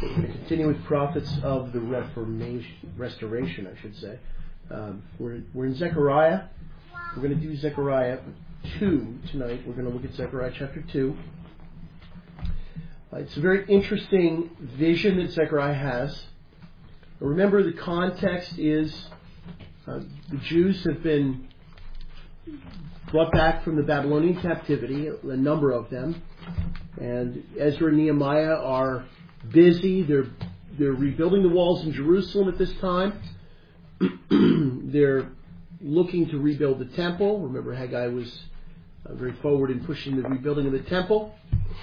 We're going to continue with prophets of the restoration, I should say. We're in Zechariah. We're going to do Zechariah 2 tonight. We're going to look at Zechariah chapter 2. It's a very interesting vision that Zechariah has. Remember, the context is the Jews have been brought back from the Babylonian captivity, a number of them. And Ezra and Nehemiah are busy. They're rebuilding the walls in Jerusalem at this time. They're looking to rebuild the temple. Remember, Haggai was very forward in pushing the rebuilding of the temple.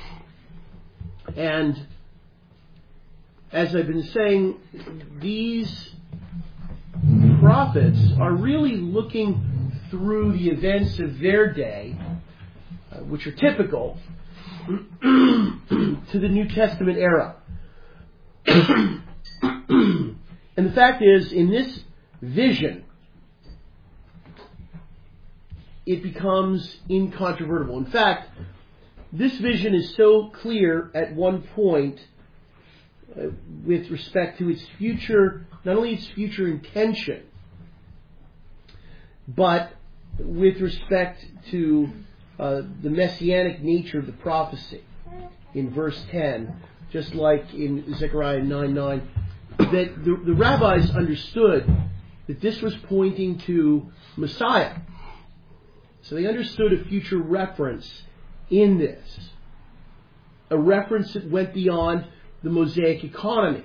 And as I've been saying, these prophets are really looking through the events of their day, which are typical, to the New Testament era. And the fact is, in this vision, it becomes incontrovertible. In fact, this vision is so clear at one point with respect to its future, not only its future intention, but with respect to the messianic nature of the prophecy in verse 10, just like in Zechariah 9:9, that the rabbis understood that this was pointing to Messiah. So they understood a future reference in this, a reference that went beyond the Mosaic economy.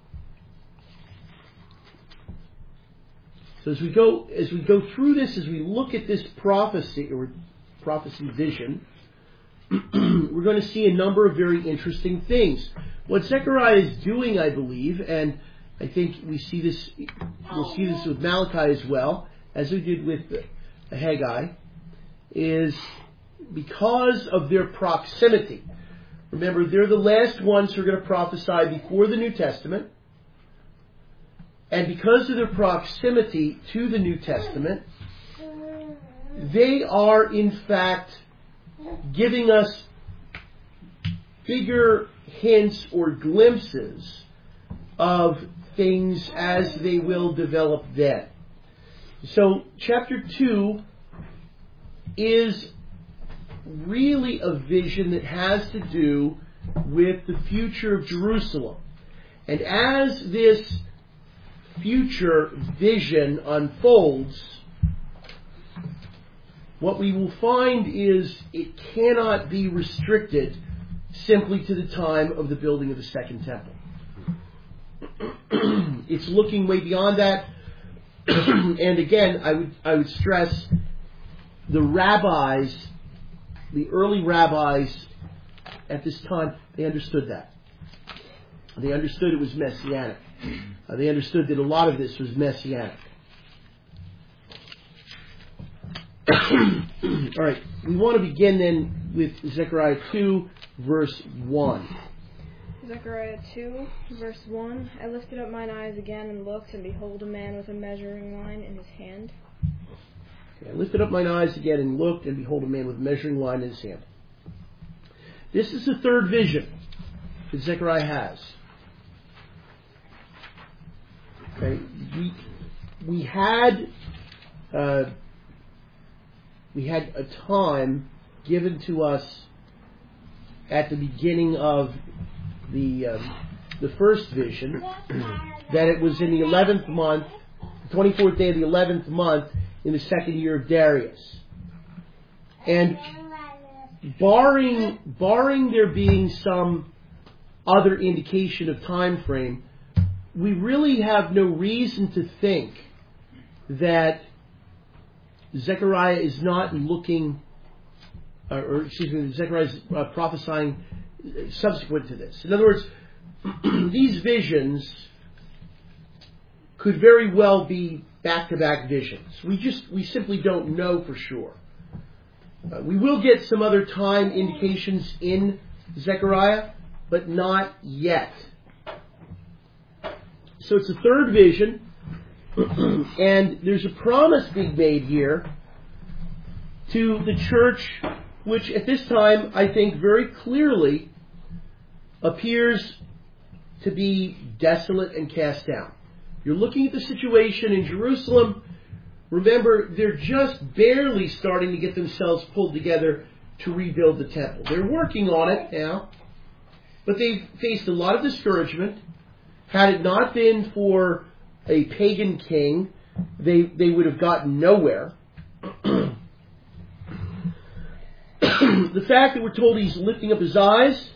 So as we go through this, as we look at this prophecy or prophecy vision, we're going to see a number of very interesting things. What Zechariah is doing, I believe, and I think we'll see this with Malachi as well, as we did with Haggai, is because of their proximity. Remember, they're the last ones who are going to prophesy before the New Testament. And because of their proximity to the New Testament, they are in fact giving us bigger hints or glimpses of things as they will develop then. So chapter 2 is really a vision that has to do with the future of Jerusalem. And as this future vision unfolds, what we will find is it cannot be restricted simply to the time of the building of the Second Temple. It's looking way beyond that. And again, I would stress the rabbis, the early rabbis at this time, they understood that. They understood it was messianic. They understood that a lot of this was messianic. All right, we want to begin then with Zechariah 2, verse 1. Zechariah 2, verse 1. I lifted up mine eyes again and looked, and behold, a man with a measuring line in his hand. I lifted up mine eyes again and looked, and behold, a man with a measuring line in his hand. This is the third vision that Zechariah has. Okay, we had a time given to us at the beginning of the first vision that it was in the 11th month, the 24th day of the 11th month in the second year of Darius. And barring there being some other indication of time frame, we really have no reason to think that Zechariah is not looking, Zechariah is prophesying subsequent to this. In other words, these visions could very well be back-to-back visions. We simply don't know for sure. We will get some other time indications in Zechariah, but not yet. So it's a third vision, and there's a promise being made here to the church, which at this time I think very clearly appears to be desolate and cast down. You're looking at the situation in Jerusalem. Remember, they're just barely starting to get themselves pulled together to rebuild the temple. They're working on it now, but they've faced a lot of discouragement. Had it not been for a pagan king, they would have gotten nowhere. The fact that we're told he's lifting up his eyes,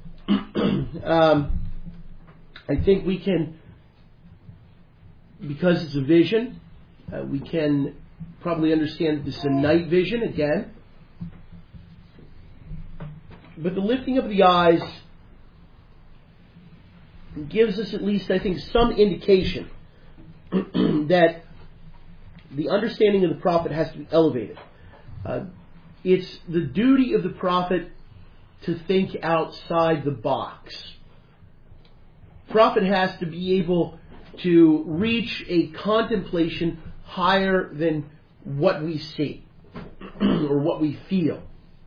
I think we can, because it's a vision, we can probably understand that this is a night vision again. But the lifting of the eyes gives us at least, I think, some indication that the understanding of the prophet has to be elevated. It's the duty of the prophet to think outside the box. Prophet has to be able to reach a contemplation higher than what we see or what we feel.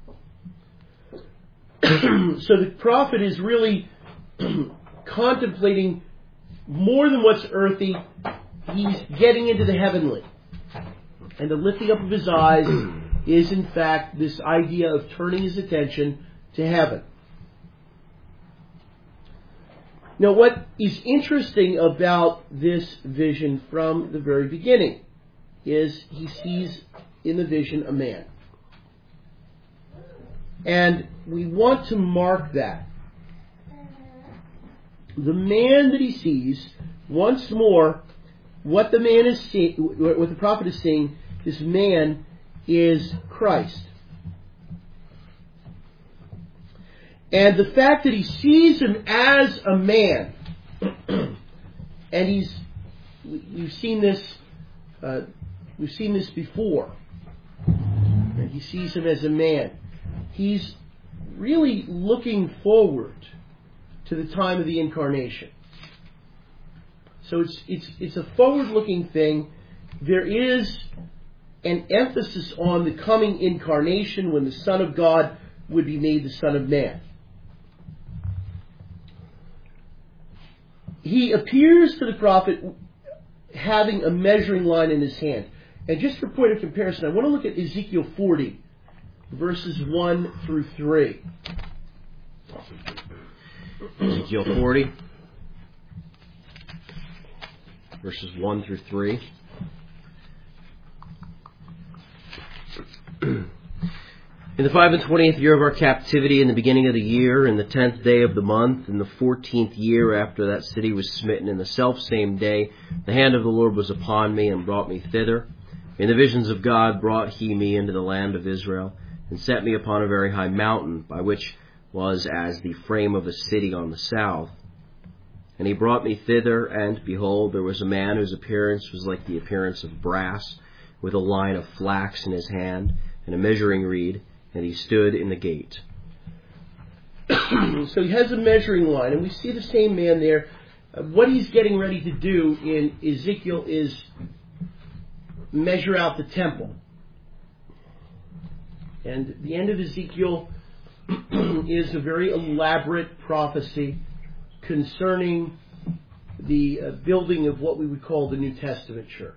So the prophet is really contemplating more than what's earthy. He's getting into the heavenly. And the lifting up of his eyes is in fact this idea of turning his attention to heaven. Now, what is interesting about this vision from the very beginning is he sees in the vision a man. And we want to mark that. The man that he sees, once more, what the man is seeing, what the prophet is seeing, this man is Christ. And the fact that he sees him as a man, and we've seen this before. He sees him as a man. He's really looking forward to the time of the incarnation. So it's a forward-looking thing. There is an emphasis on the coming incarnation when the Son of God would be made the Son of Man. He appears to the prophet having a measuring line in his hand. And just for point of comparison, I want to look at Ezekiel 40, verses 1 through 3. Ezekiel 40, verses 1 through 3. In the 25th year of our captivity, in the beginning of the year, in the 10th day of the month, in the 14th year after that city was smitten, in the selfsame day, the hand of the Lord was upon me and brought me thither. In the visions of God brought he me into the land of Israel, and set me upon a very high mountain, by which was as the frame of a city on the south. And he brought me thither, and behold, there was a man whose appearance was like the appearance of brass, with a line of flax in his hand, and a measuring reed, and he stood in the gate. So he has a measuring line, and we see the same man there. What he's getting ready to do in Ezekiel is measure out the temple. And the end of Ezekiel is a very elaborate prophecy concerning the building of what we would call the New Testament church.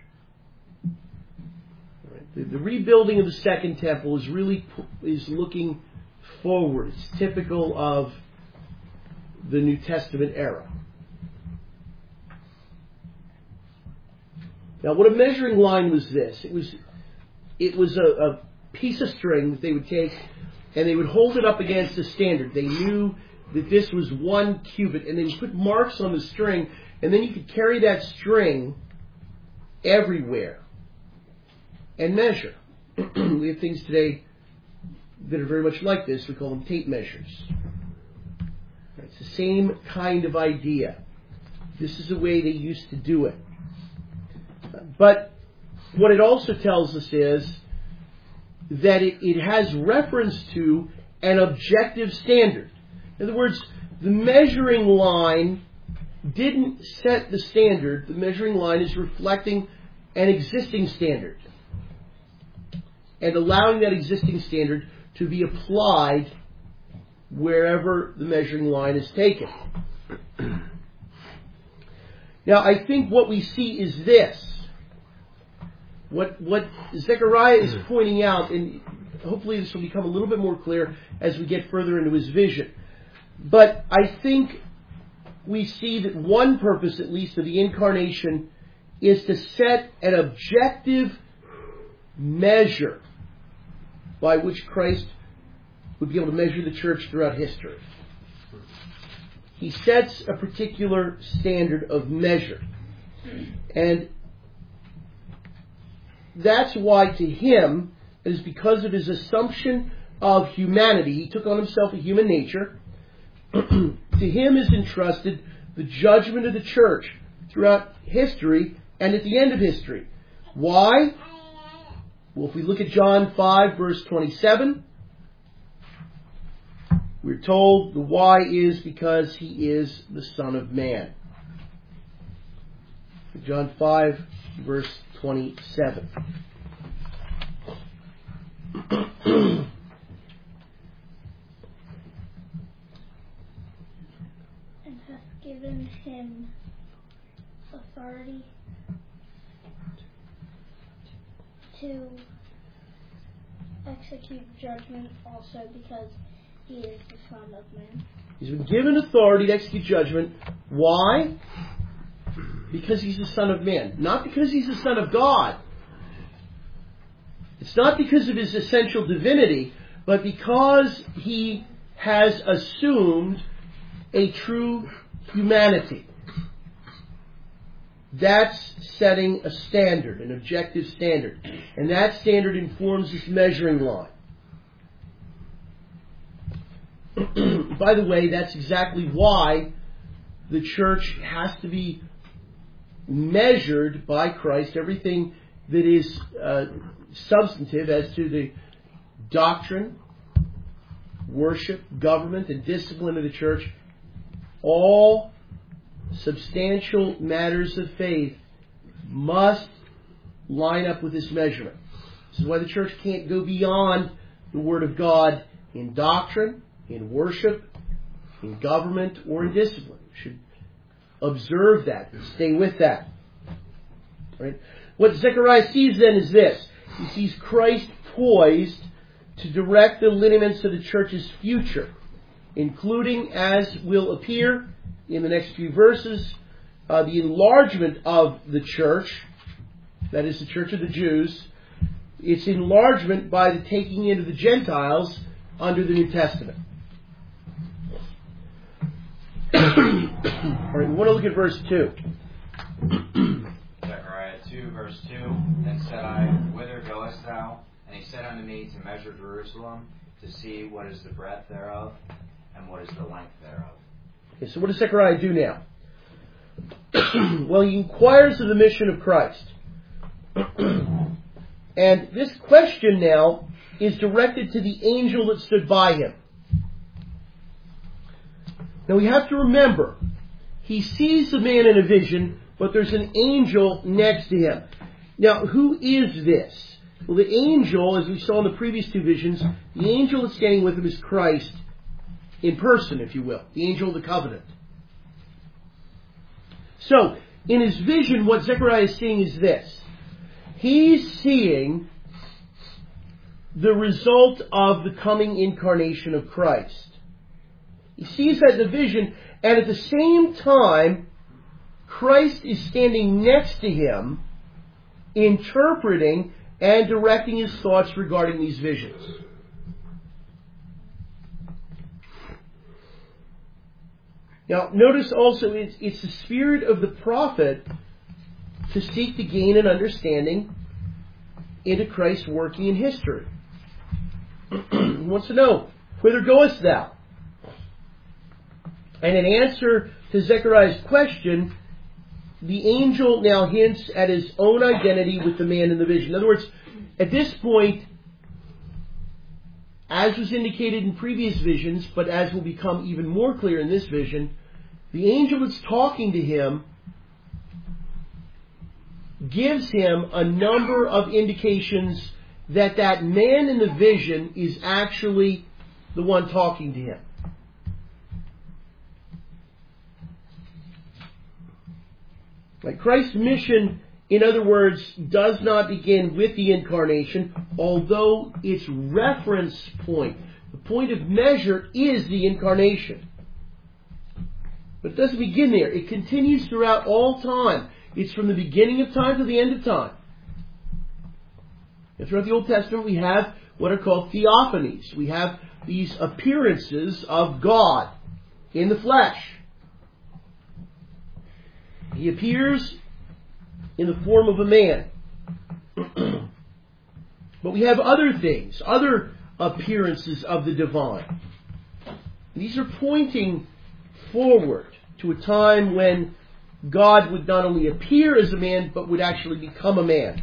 The rebuilding of the Second Temple is looking forward. It's typical of the New Testament era. Now, what a measuring line was this? It was a piece of string that they would take and they would hold it up against a standard. They knew that this was 1 cubit, and then you put marks on the string, and then you could carry that string everywhere and measure. We have things today that are very much like this. We call them tape measures. It's the same kind of idea. This is the way they used to do it. But what it also tells us is that it has reference to an objective standard. In other words, the measuring line didn't set the standard. The measuring line is reflecting an existing standard and allowing that existing standard to be applied wherever the measuring line is taken. Now, I think what we see is this. What Zechariah is pointing out, and hopefully this will become a little bit more clear as we get further into his vision. But I think we see that one purpose, at least, of the incarnation is to set an objective measure by which Christ would be able to measure the church throughout history. He sets a particular standard of measure. And that's why to him, it is because of his assumption of humanity, he took on himself a human nature, to him is entrusted the judgment of the church throughout history and at the end of history. Why? Well, if we look at John 5, verse 27, we're told the why is because he is the Son of Man. John 5, verse 27. And hath given him authority to execute judgment also because he is the Son of Man. He's been given authority to execute judgment. Why? Because he's the Son of Man. Not because he's the Son of God. It's not because of his essential divinity, but because he has assumed a true humanity. That's setting a standard, an objective standard. And that standard informs this measuring line. By the way, that's exactly why the church has to be measured by Christ. Everything that is substantive as to the doctrine, worship, government, and discipline of the church, all substantial matters of faith must line up with this measurement. This is why the church can't go beyond the Word of God in doctrine, in worship, in government, or in discipline. We should observe that and stay with that. Right? What Zechariah sees then is this. He sees Christ poised to direct the lineaments of the church's future, including, as will appear in the next few verses, the enlargement of the church, that is the church of the Jews, its enlargement by the taking in of the Gentiles under the New Testament. All right, we want to look at verse 2. Zechariah 2, verse 2. Then said I, Whither goest thou? And he said unto me, To measure Jerusalem, to see what is the breadth thereof, and what is the length thereof. Okay, so what does Zechariah do now? Well, he inquires of the mission of Christ. And this question now is directed to the angel that stood by him. Now we have to remember, he sees the man in a vision, but there's an angel next to him. Now, who is this? Well, the angel, as we saw in the previous two visions, the angel that's standing with him is Christ in person, if you will. The angel of the covenant. So, in his vision, what Zechariah is seeing is this. He's seeing the result of the coming incarnation of Christ. He sees that in the vision, and at the same time, Christ is standing next to him, interpreting and directing his thoughts regarding these visions. Now, notice also, it's the spirit of the prophet to seek to gain an understanding into Christ's working in history. He wants to know, Whither goest thou? And in answer to Zechariah's question, the angel now hints at his own identity with the man in the vision. In other words, at this point, as was indicated in previous visions, but as will become even more clear in this vision, the angel that's talking to him gives him a number of indications that that man in the vision is actually the one talking to him. Right? Christ's mission, in other words, does not begin with the incarnation, although its reference point, the point of measure, is the incarnation. But it doesn't begin there. It continues throughout all time. It's from the beginning of time to the end of time. And throughout the Old Testament, we have what are called theophanies. We have these appearances of God in the flesh. He appears in the form of a man. But we have other things, other appearances of the divine. These are pointing forward to a time when God would not only appear as a man, but would actually become a man.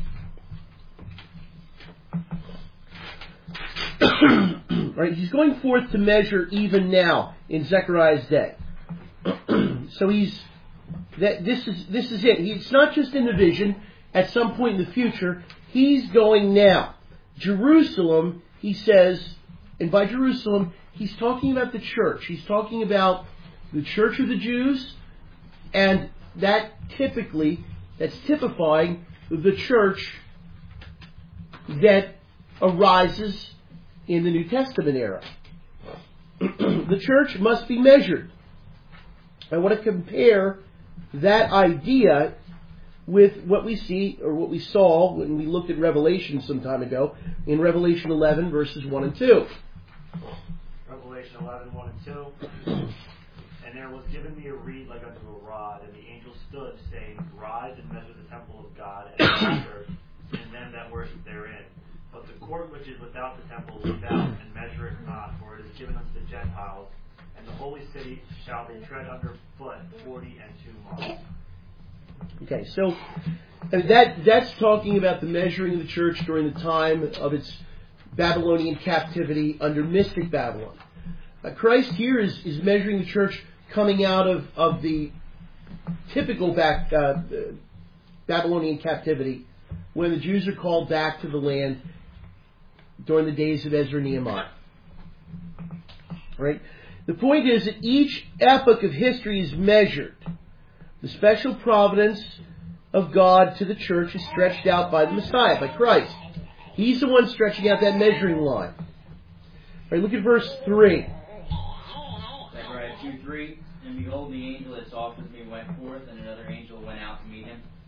Right? He's going forth to measure even now in Zechariah's day. So this is it. It's not just in the vision at some point in the future. He's going now. Jerusalem, he says, and by Jerusalem, he's talking about the church. He's talking about the church of the Jews, and that's typifying the church that arises in the New Testament era. The church must be measured. I want to compare that idea with what we see, or what we saw when we looked at Revelation some time ago, in Revelation 11, verses 1 and 2. Revelation 11, 1 and 2. And there was given me a reed like unto a rod, and the angel stood, saying, Rise and measure the temple of God, and the church, and them that worship therein. But the court which is without the temple look out, and measure it not, for it is given unto the Gentiles, and the holy city shall be tread under foot 42 months. Okay, so that's talking about the measuring of the church during the time of its Babylonian captivity under mystic Babylon. Christ here is measuring the church coming out of the typical Babylonian captivity, when the Jews are called back to the land during the days of Ezra and Nehemiah. Right? The point is that each epoch of history is measured. The special providence of God to the church is stretched out by the Messiah, by Christ. He's the one stretching out that measuring line. All right, look at verse 3. Zechariah 2:3. And behold, the angel that talked with me went forth, and another angel went out to meet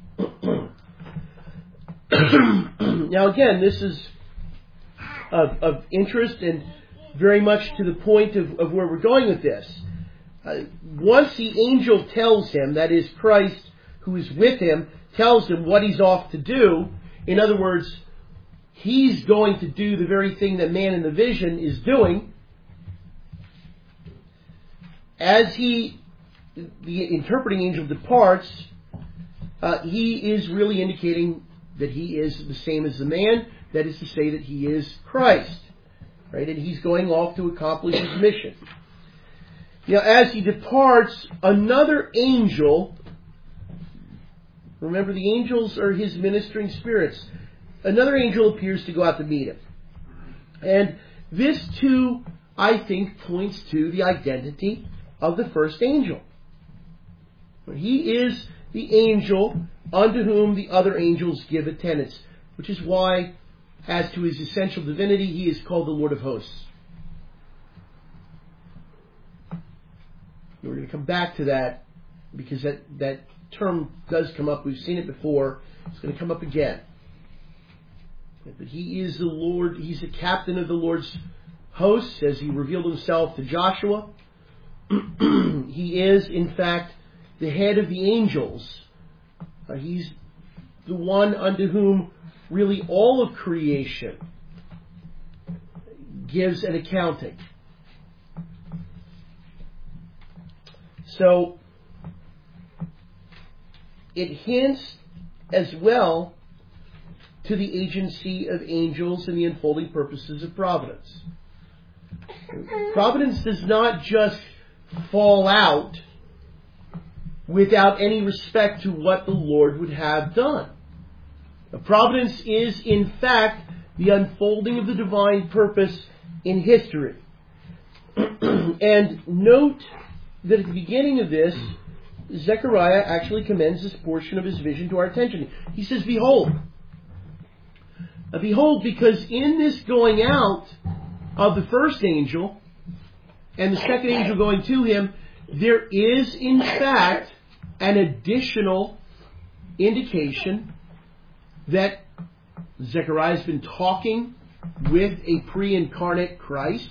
him. Now again, this is of interest and very much to the point of where we're going with this. Once the angel tells him, that is Christ who is with him, tells him what he's off to do, in other words, he's going to do the very thing that man in the vision is doing, as the interpreting angel departs, he is really indicating that he is the same as the man, that is to say that he is Christ. Right? And he's going off to accomplish his mission. Now, as he departs, another angel, remember the angels are his ministering spirits, another angel appears to go out to meet him. And this too, I think, points to the identity of the first angel. He is the angel unto whom the other angels give attendance, which is why, as to his essential divinity, he is called the Lord of Hosts. We're going to come back to that, because that term does come up. We've seen it before. It's going to come up again. But he is the Lord. He's the captain of the Lord's hosts, as he revealed himself to Joshua. He is, in fact, the head of the angels. He's the one unto whom really all of creation gives an accounting. So it hints as well to the agency of angels and the unfolding purposes of providence. Providence does not just fall out without any respect to what the Lord would have done. Providence is, in fact, the unfolding of the divine purpose in history. And note that at the beginning of this, Zechariah actually commends this portion of his vision to our attention. He says, behold. Behold, because in this going out of the first angel and the second angel going to him, there is in fact an additional indication that Zechariah has been talking with a pre-incarnate Christ,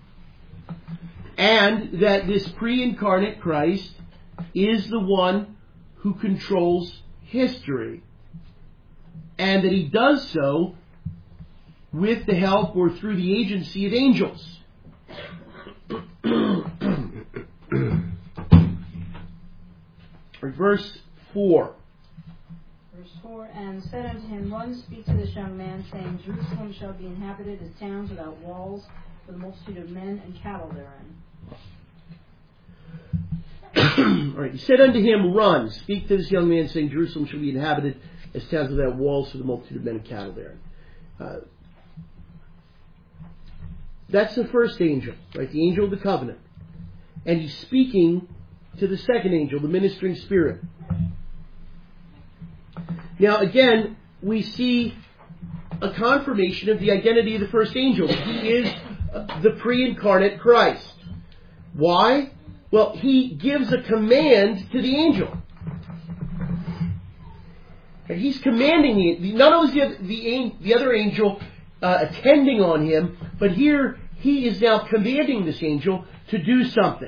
and that this pre-incarnate Christ is the one who controls history, and that he does so with the help or through the agency of angels. Verse 4. Verse 4, and said unto him, Run, speak to this young man, saying, Jerusalem shall be inhabited as towns without walls, for the multitude of men and cattle therein. All right. He said unto him, Run, speak to this young man, saying, Jerusalem shall be inhabited as towns without walls, for the multitude of men and cattle therein. That's the first angel, right? The angel of the covenant. And he's speaking to the second angel, the ministering spirit. Now, again, we see a confirmation of the identity of the first angel. He is the pre-incarnate Christ. Why? Well, he gives a command to the angel. And he's commanding it. Not only is the other angel attending on him, but here he is now commanding this angel to do something.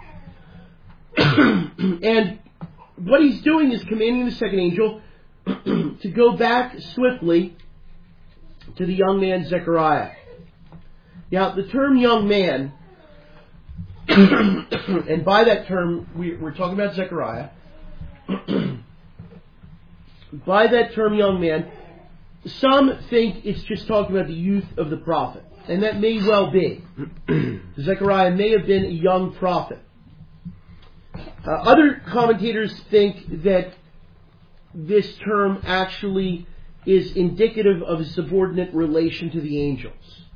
And what he's doing is commanding the second angel to go back swiftly to the young man Zechariah. Now, the term young man, and by that term we're talking about Zechariah, by that term young man, some think it's just talking about the youth of the prophet. And that may well be. Zechariah may have been a young prophet. Other commentators think that this term actually is indicative of a subordinate relation to the angels.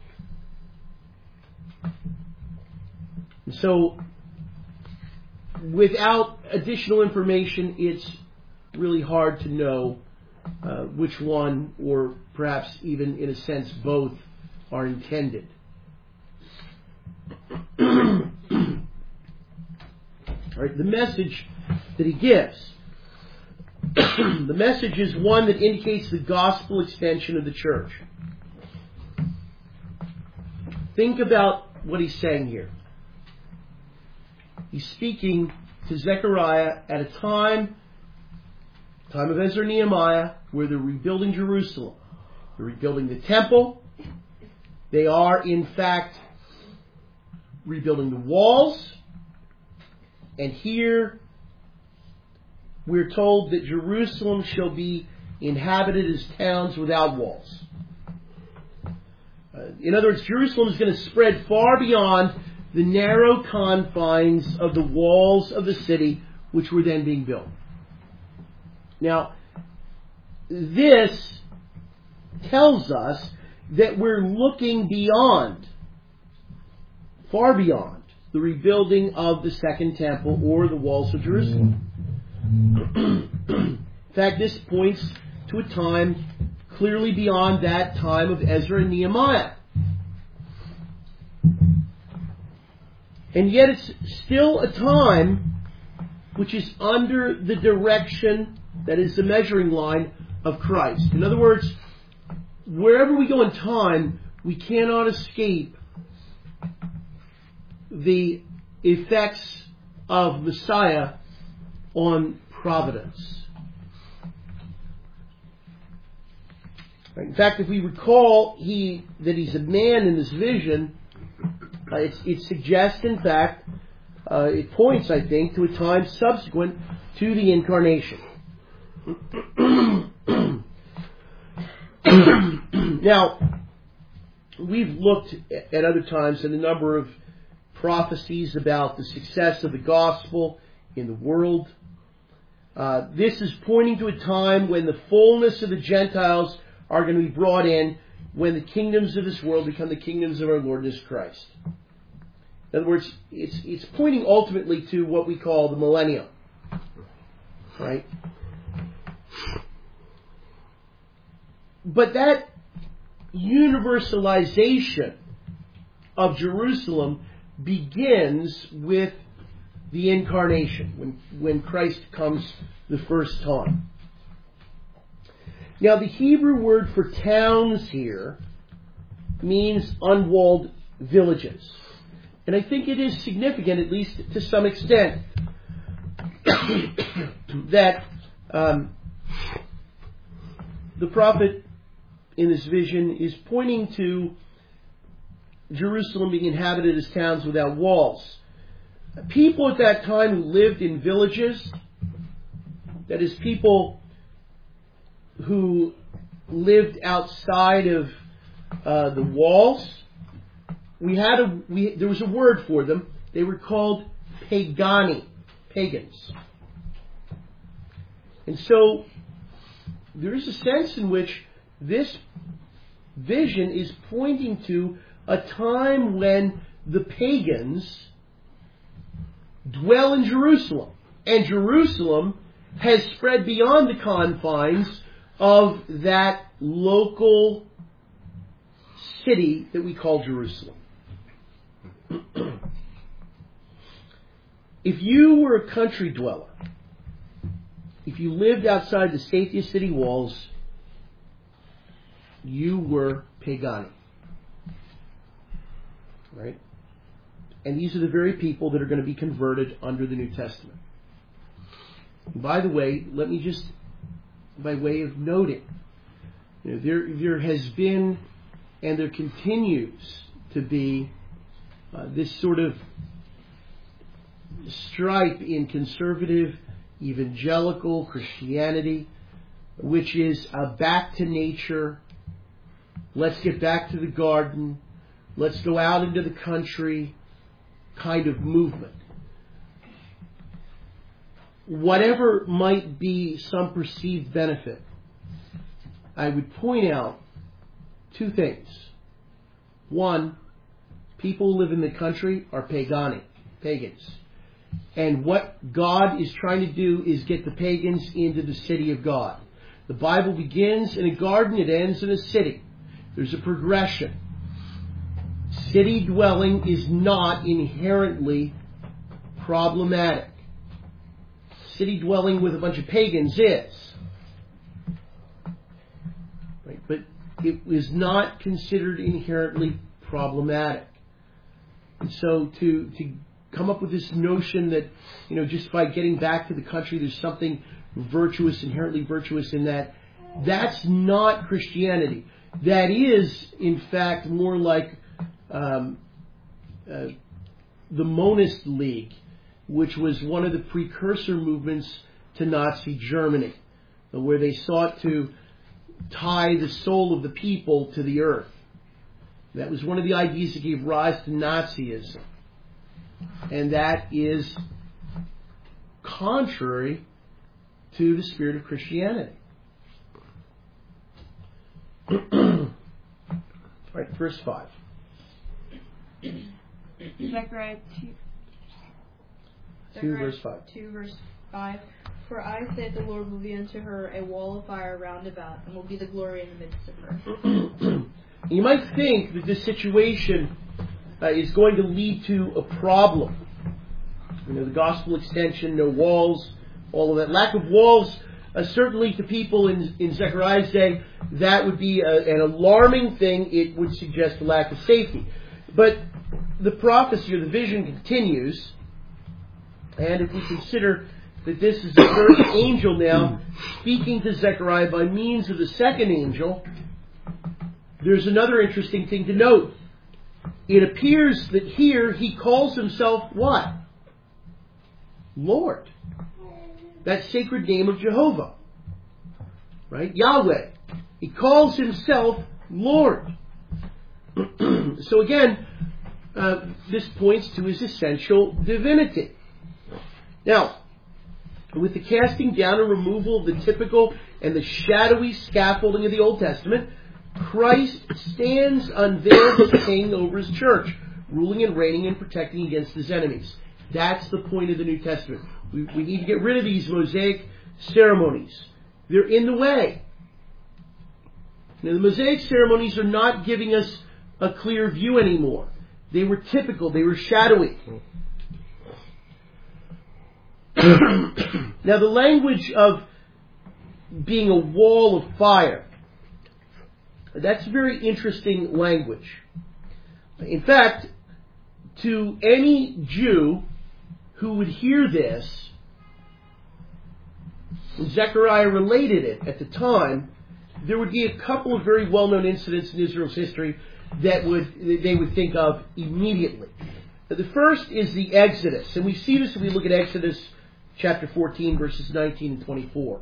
So, without additional information, it's really hard to know which one, or perhaps even in a sense both, are intended. All right, the message that he gives. The message is one that indicates the gospel extension of the church. Think about what he's saying here. He's speaking to Zechariah at a time of Ezra and Nehemiah, where they're rebuilding Jerusalem. They're rebuilding the temple. They are, in fact, rebuilding the walls. And here we're told that Jerusalem shall be inhabited as towns without walls. In other words, Jerusalem is going to spread far beyond the narrow confines of the walls of the city, which were then being built. Now, this tells us that we're looking beyond, far beyond, the rebuilding of the second temple or the walls of Jerusalem. In fact, this points to a time clearly beyond that time of Ezra and Nehemiah. And yet it's still a time which is under the direction, that is the measuring line, of Christ. In other words, wherever we go in time, we cannot escape the effects of Messiah on providence. In fact, if we recall that he's a man in this vision, it suggests, in fact, it points, I think, to a time subsequent to the incarnation. Now, we've looked at other times at a number of prophecies about the success of the gospel in the world. This is pointing to a time when the fullness of the Gentiles are going to be brought in, when the kingdoms of this world become the kingdoms of our Lord Jesus Christ. In other words, it's pointing ultimately to what we call the millennium. right? But that universalization of Jerusalem begins with the incarnation, when Christ comes the first time. Now, the Hebrew word for towns here means unwalled villages. And I think it is significant, at least to some extent, that the prophet in this vision is pointing to Jerusalem being inhabited as towns without walls. People at that time who lived in villages, that is, people who lived outside of the walls, there was a word for them. They were called pagani, pagans. And so there is a sense in which this vision is pointing to a time when the pagans dwell in Jerusalem. And Jerusalem has spread beyond the confines of that local city that we call Jerusalem. If you were a country dweller, if you lived outside the safety of city walls, you were pagani. Right? And these are the very people that are going to be converted under the New Testament. And by the way, let me just, by way of noting, there has been and there continues to be this sort of stripe in conservative evangelical Christianity, which is a back to nature, let's get back to the garden, let's go out into the country kind of movement. Whatever might be some perceived benefit, I would point out two things. One, people who live in the country are pagani, pagans. And what God is trying to do is get the pagans into the city of God. The Bible begins in a garden, it ends in a city. There's a progression. City dwelling is not inherently problematic. City dwelling with a bunch of pagans is. Right? But it is not considered inherently problematic. And so to come up with this notion that, just by getting back to the country, there's something virtuous, inherently virtuous in that, that's not Christianity. That is, in fact, more like the Monist League, which was one of the precursor movements to Nazi Germany, where they sought to tie the soul of the people to the earth. That was one of the ideas that gave rise to Nazism. And that is contrary to the spirit of Christianity. Right, verse 5. Zechariah 2 verse 5. 2 verse 5. For I, saith the Lord, will be unto her a wall of fire round about, and will be the glory in the midst of her. You might think that this situation is going to lead to a problem. The gospel extension, no walls, all of that. Lack of walls, certainly to people in Zechariah's day, that would be an alarming thing. It would suggest a lack of safety. But the prophecy or the vision continues, and if we consider that this is the first angel now speaking to Zechariah by means of the second angel, there's another interesting thing to note. It appears that here he calls himself what? Lord. That sacred name of Jehovah. Right? Yahweh. He calls himself Lord. So again, this points to his essential divinity. Now, with the casting down and removal of the typical and the shadowy scaffolding of the Old Testament, Christ stands unveiled as king over his church, ruling and reigning and protecting against his enemies. That's the point of the New Testament. We need to get rid of these Mosaic ceremonies. They're in the way. Now, the Mosaic ceremonies are not giving us a clear view anymore. They were typical. They were shadowy. Now, the language of being a wall of fire, that's very interesting language. In fact, to any Jew who would hear this, when Zechariah related it at the time, there would be a couple of very well-known incidents in Israel's history that they would think of immediately. The first is the Exodus, and we see this when we look at Exodus chapter 14, verses 19 and 24.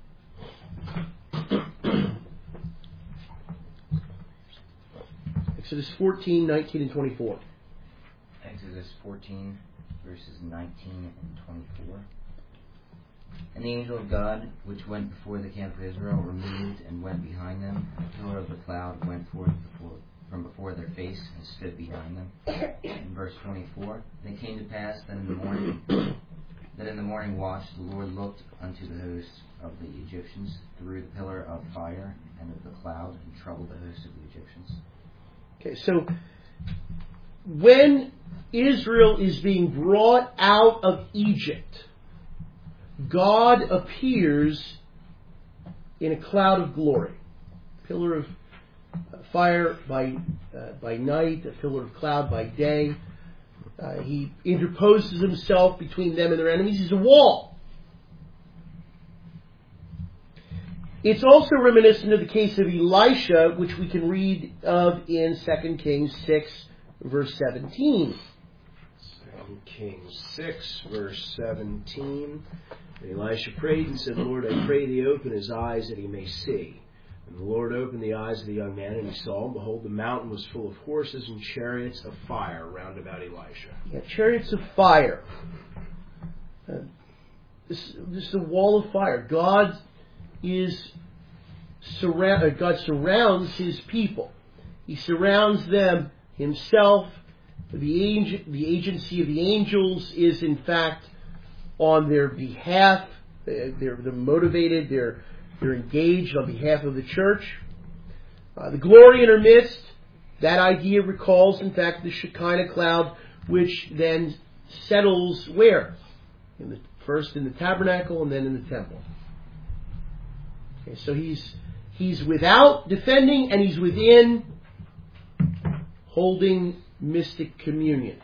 Exodus 14, 19 and 24. Exodus 14, verses 19 and 24. And the angel of God, which went before the camp of Israel, removed and went behind them. And a pillar of the cloud went forth from before their face and stood behind them. In verse 24, and it came to pass that in the morning watch the Lord looked unto the hosts of the Egyptians through the pillar of fire and of the cloud, and troubled the hosts of the Egyptians. Okay, so when Israel is being brought out of Egypt, God appears in a cloud of glory. Pillar of fire by night, a pillar of cloud by day. He interposes himself between them and their enemies. He's a wall. It's also reminiscent of the case of Elisha, which we can read of in 2 Kings 6, verse 17. 2 Kings 6, verse 17. And Elisha prayed and said, Lord, I pray thee, open his eyes that he may see. And the Lord opened the eyes of the young man, and he saw, and behold, the mountain was full of horses and chariots of fire round about Elisha. Yeah, chariots of fire. This is a wall of fire. God surrounds his people. He surrounds them himself. The agency of the angels is, in fact, on their behalf. They're motivated. They're engaged on behalf of the church. The glory in her midst, that idea recalls, in fact, the Shekinah cloud, which then settles where? First in the tabernacle and then in the temple. Okay, so he's without defending, and he's within holding mystic communion.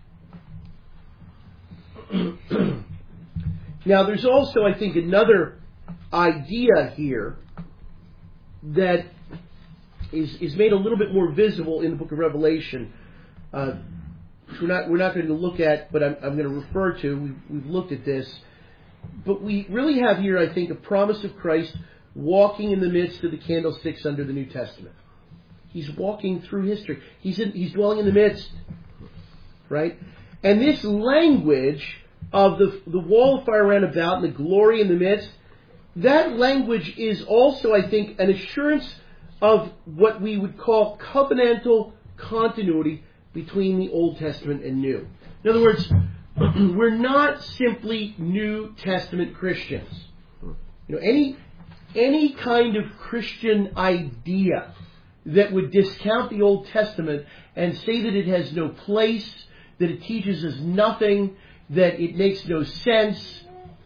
Now, there's also, I think, another idea here that is made a little bit more visible in the book of Revelation, which we're not going to look at, but I'm going to refer to. We've looked at this. But we really have here, I think, a promise of Christ walking in the midst of the candlesticks under the New Testament. He's walking through history. He's dwelling in the midst. Right? And this language of the wall of fire round about and the glory in the midst, that language is also, I think, an assurance of what we would call covenantal continuity between the Old Testament and New. In other words, we're not simply New Testament Christians. Any kind of Christian idea that would discount the Old Testament and say that it has no place, that it teaches us nothing, that it makes no sense,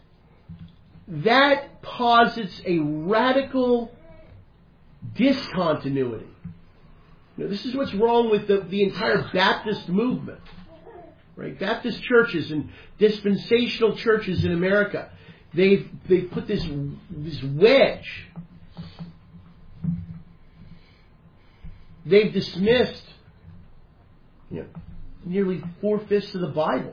that posits a radical discontinuity. This is what's wrong with the entire Baptist movement. Right? Baptist churches and dispensational churches in America, they've put this wedge. They've dismissed nearly 4/5 of the Bible.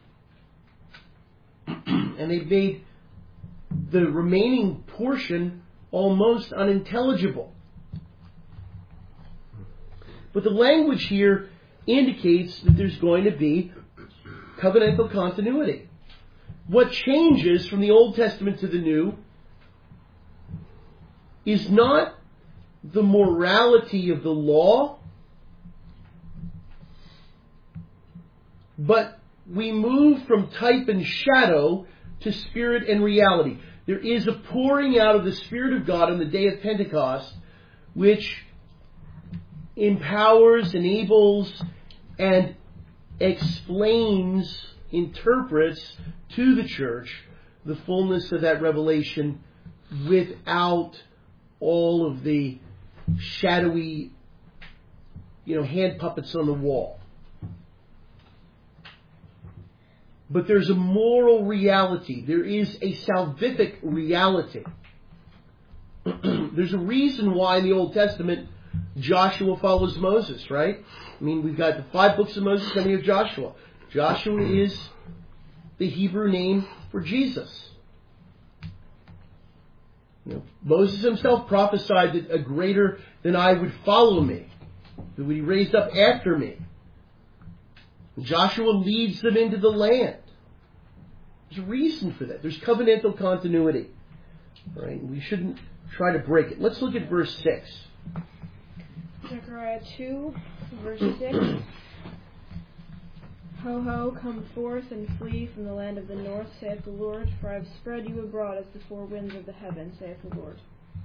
And they've made the remaining portion almost unintelligible. But the language here indicates that there's going to be covenantal continuity. What changes from the Old Testament to the New is not the morality of the law, but we move from type and shadow to spirit and reality. There is a pouring out of the Spirit of God on the day of Pentecost, which empowers, enables, and explains, interprets to the church the fullness of that revelation without all of the shadowy, hand puppets on the wall. But there's a moral reality. There is a salvific reality. There's a reason why in the Old Testament Joshua follows Moses, right? I mean, we've got the 5 books of Moses coming of Joshua. Joshua is the Hebrew name for Jesus. Moses himself prophesied that a greater than I would follow me, that would be raised up after me. Joshua leads them into the land. There's a reason for that. There's covenantal continuity. Right? We shouldn't try to break it. Let's look at verse 6. Zechariah 2, verse 6. Ho, ho, come forth and flee from the land of the north, saith the Lord, for I have spread you abroad as the 4 winds of the heaven, saith the Lord.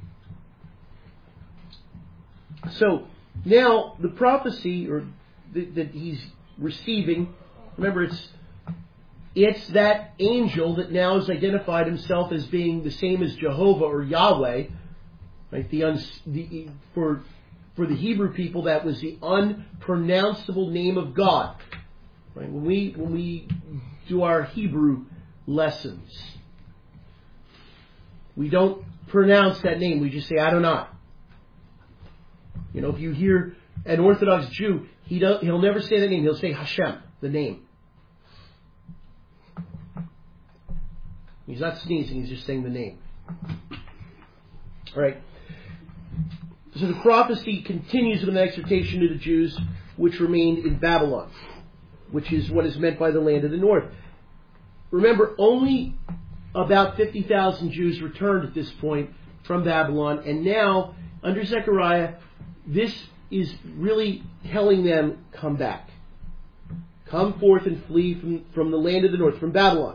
So, now, the prophecy that he's receiving, remember it's that angel that now has identified himself as being the same as Jehovah or Yahweh, right? For the Hebrew people, that was the unpronounceable name of God. Right? When we do our Hebrew lessons, we don't pronounce that name. We just say Adonai. If you hear an Orthodox Jew, he'll never say that name. He'll say Hashem, the name. He's not sneezing. He's just saying the name. All right. So the prophecy continues with an exhortation to the Jews which remained in Babylon, which is what is meant by the land of the north. Remember, only about 50,000 Jews returned at this point from Babylon, and now, under Zechariah, this is really telling them, come back. Come forth and flee from the land of the north, from Babylon.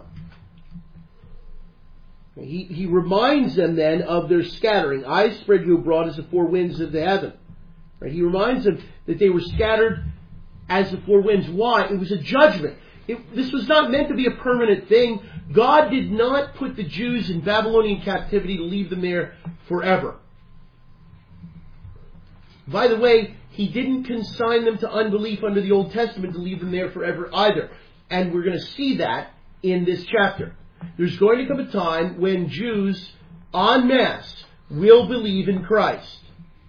He reminds them then of their scattering. I spread you abroad as the 4 winds of the heaven. Right? He reminds them that they were scattered as the 4 winds. Why? It was a judgment. This was not meant to be a permanent thing. God did not put the Jews in Babylonian captivity to leave them there forever. By the way, He didn't consign them to unbelief under the Old Testament to leave them there forever either. And we're going to see that in this chapter. There's going to come a time when Jews en masse will believe in Christ.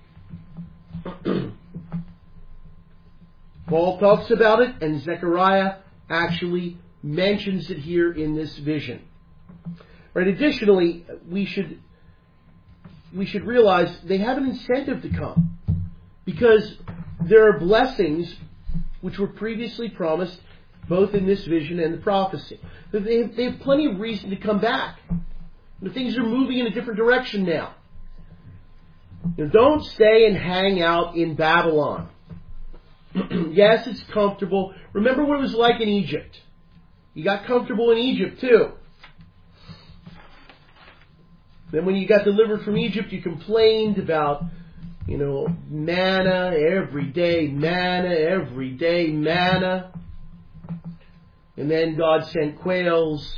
Paul talks about it, and Zechariah actually mentions it here in this vision. Right? Additionally, we should realize they have an incentive to come, because there are blessings which were previously promised both in this vision and the prophecy. They have plenty of reason to come back. Things are moving in a different direction now. Don't stay and hang out in Babylon. Yes, it's comfortable. Remember what it was like in Egypt. You got comfortable in Egypt too. Then when you got delivered from Egypt, you complained about, manna, every day manna. And then God sent quails,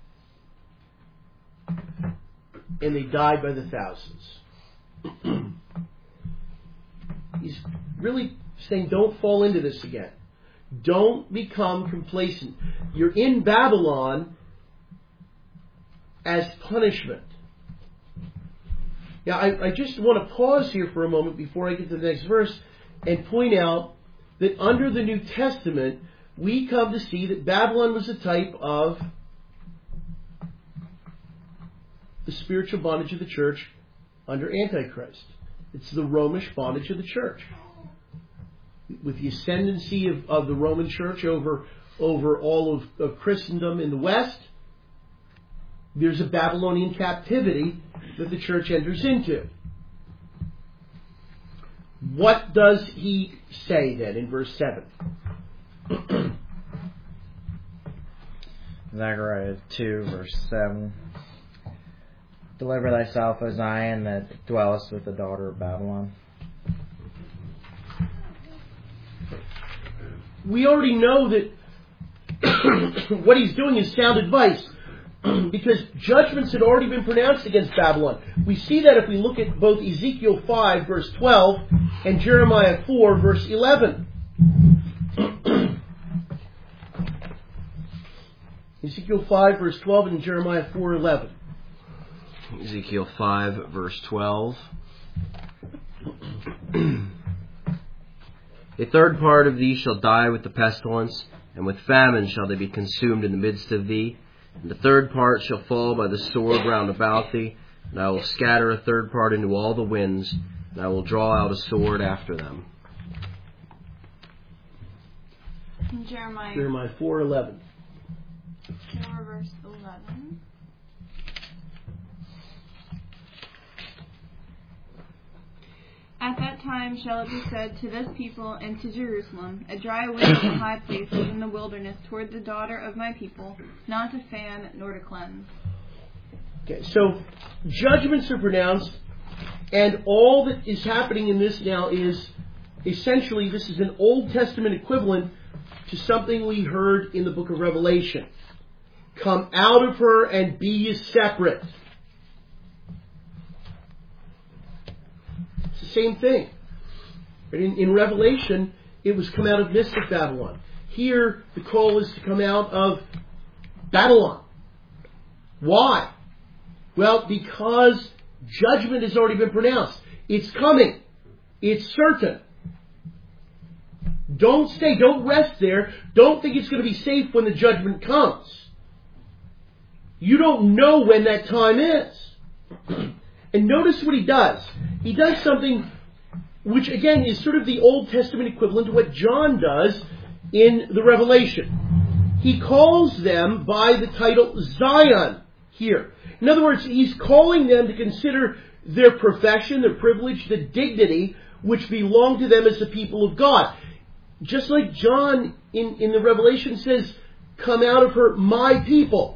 and they died by the thousands. He's really saying, don't fall into this again. Don't become complacent. You're in Babylon as punishment. Now, I just want to pause here for a moment before I get to the next verse and point out that under the New Testament, we come to see that Babylon was a type of the spiritual bondage of the church under Antichrist. It's the Romish bondage of the church. With the ascendancy of the Roman church over all of Christendom in the West, there's a Babylonian captivity that the church enters into. What does he say then in verse 7? Zechariah 2, verse 7. Deliver thyself, O Zion, that dwellest with the daughter of Babylon. We already know that what he's doing is sound advice because judgments had already been pronounced against Babylon. We see that if we look at both Ezekiel 5, verse 12, and Jeremiah 4, verse 11. Ezekiel 5, verse 12, and Jeremiah 4, 11. Ezekiel 5, verse 12. A third part of thee shall die with the pestilence, and with famine shall they be consumed in the midst of thee. And the third part shall fall by the sword round about thee, and I will scatter a third part into all the winds, and I will draw out a sword after them. Jeremiah 4:11. 4 verse 11. At that time shall it be said to this people and to Jerusalem, a dry wind in the high places in the wilderness toward the daughter of my people, not to fan nor to cleanse. Okay, so judgments are pronounced, and all that is happening in this now is essentially this is an Old Testament equivalent to something we heard in the book of Revelation. Come out of her and be ye separate. It's the same thing. In Revelation, it was come out of mystic Babylon. Here, the call is to come out of Babylon. Why? Well, because judgment has already been pronounced. It's coming. It's certain. Don't stay. Don't rest there. Don't think it's going to be safe when the judgment comes. You don't know when that time is. And notice what he does. He does something which, again, is sort of the Old Testament equivalent to what John does in the Revelation. He calls them by the title Zion here. In other words, he's calling them to consider their profession, their privilege, the dignity which belong to them as the people of God. Just like John in the Revelation says, come out of her, my people.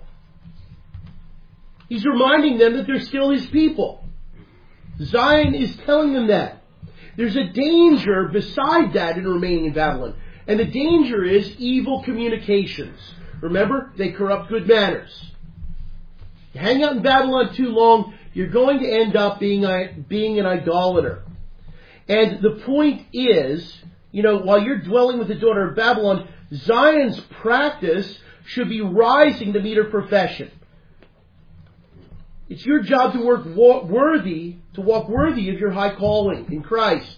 He's reminding them that they're still his people. Zion is telling them that. There's a danger beside that in remaining in Babylon. And the danger is evil communications. Remember, they corrupt good manners. You hang out in Babylon too long, you're going to end up being an idolater. And the point is, while you're dwelling with the daughter of Babylon, Zion's practice should be rising to meet her profession. It's your job to walk worthy of your high calling in Christ.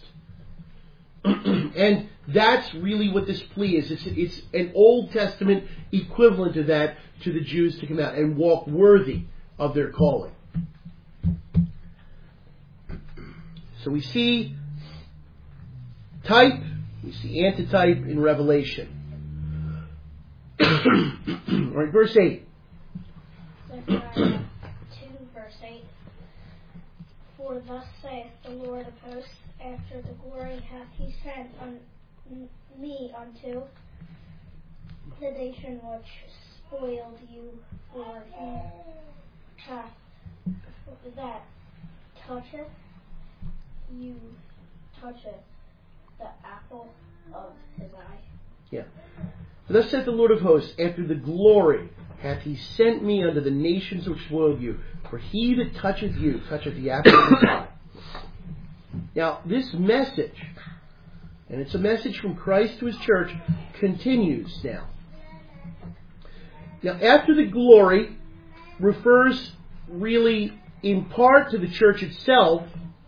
And that's really what this plea is. It's an Old Testament equivalent to that, to the Jews to come out and walk worthy of their calling. So we see type, we see antitype in Revelation. All right, verse 8. Zechariah 2, verse 8. For thus saith the Lord of hosts, after the glory hath he sent me unto the nation which spoiled you, for he hath that toucheth the apple of his eye. Yeah. Thus saith the Lord of hosts, after the glory hath he sent me unto the nations which spoiled you, for he that toucheth you toucheth the apple of his eye. Now, this message, and it's a message from Christ to his church, continues now. Now, after the glory refers really in part to the church itself,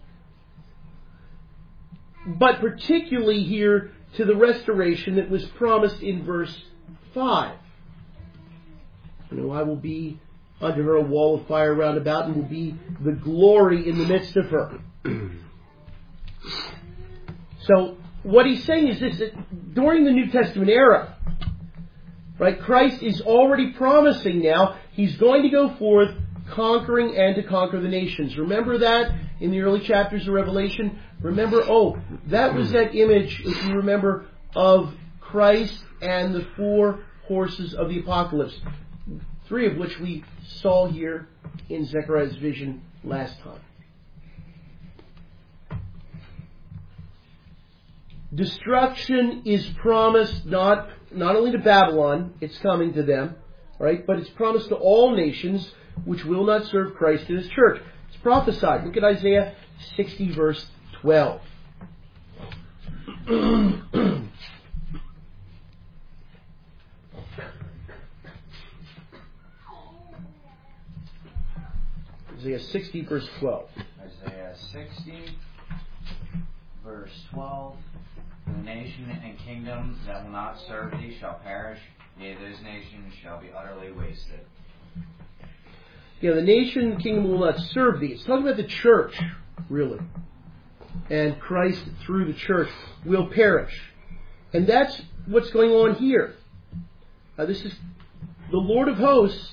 but particularly here to the restoration that was promised in verse 5. I will be unto her a wall of fire round about, and will be the glory in the midst of her. So, what he's saying is this, that during the New Testament era, right, Christ is already promising now, he's going to go forth conquering and to conquer the nations. Remember that in the early chapters of Revelation? Remember, that was that image, if you remember, of Christ and the 4 horses of the apocalypse. 3 of which we saw here in Zechariah's vision last time. Destruction is promised not only to Babylon, it's coming to them, right? But it's promised to all nations which will not serve Christ and His church. It's prophesied. Look at Isaiah 60 verse 12. Isaiah 60 verse 12. Isaiah 60 verse 12. The nation and kingdom that will not serve thee shall perish, yea, those nations shall be utterly wasted. Yeah, the nation and kingdom will not serve thee. It's talking about the church, really. And Christ through the church will perish. And that's what's going on here. This is the Lord of hosts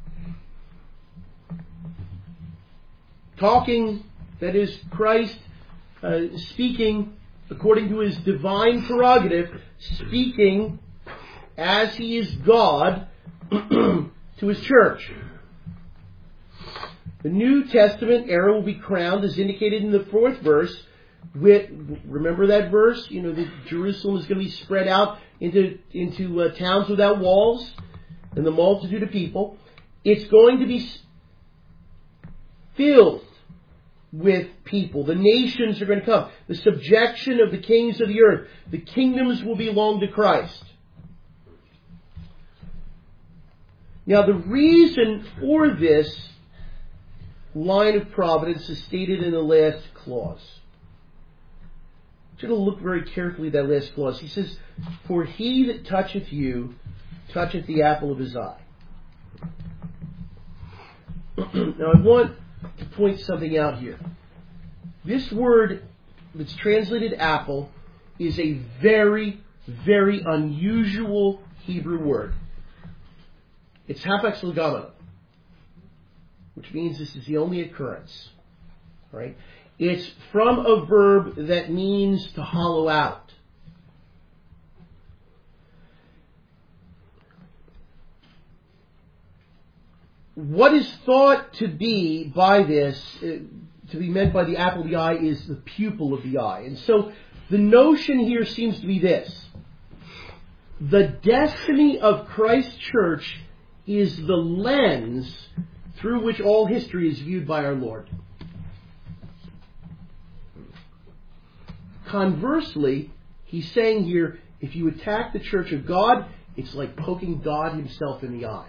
talking, that is Christ speaking according to His divine prerogative, speaking as He is God to His church. The New Testament era will be crowned as indicated in the 4th verse. Remember that verse? You know, that Jerusalem is going to be spread out into towns without walls and the multitude of people. It's going to be filled with people. The nations are going to come. The subjection of the kings of the earth. The kingdoms will belong to Christ. Now the reason for this line of providence is stated in the last clause. I want you to look very carefully at that last clause. He says, "For he that toucheth you, toucheth the apple of his eye." Now I want to point something out here. This word that's translated apple is a very, very unusual Hebrew word. It's hapax legomena, which means this is the only occurrence. Right? It's from a verb that means to hollow out. What is thought to be by this, to be meant by the apple of the eye, is the pupil of the eye. And so the notion here seems to be this. The destiny of Christ's church is the lens through which all history is viewed by our Lord. Conversely, he's saying here, if you attack the church of God, it's like poking God Himself in the eye.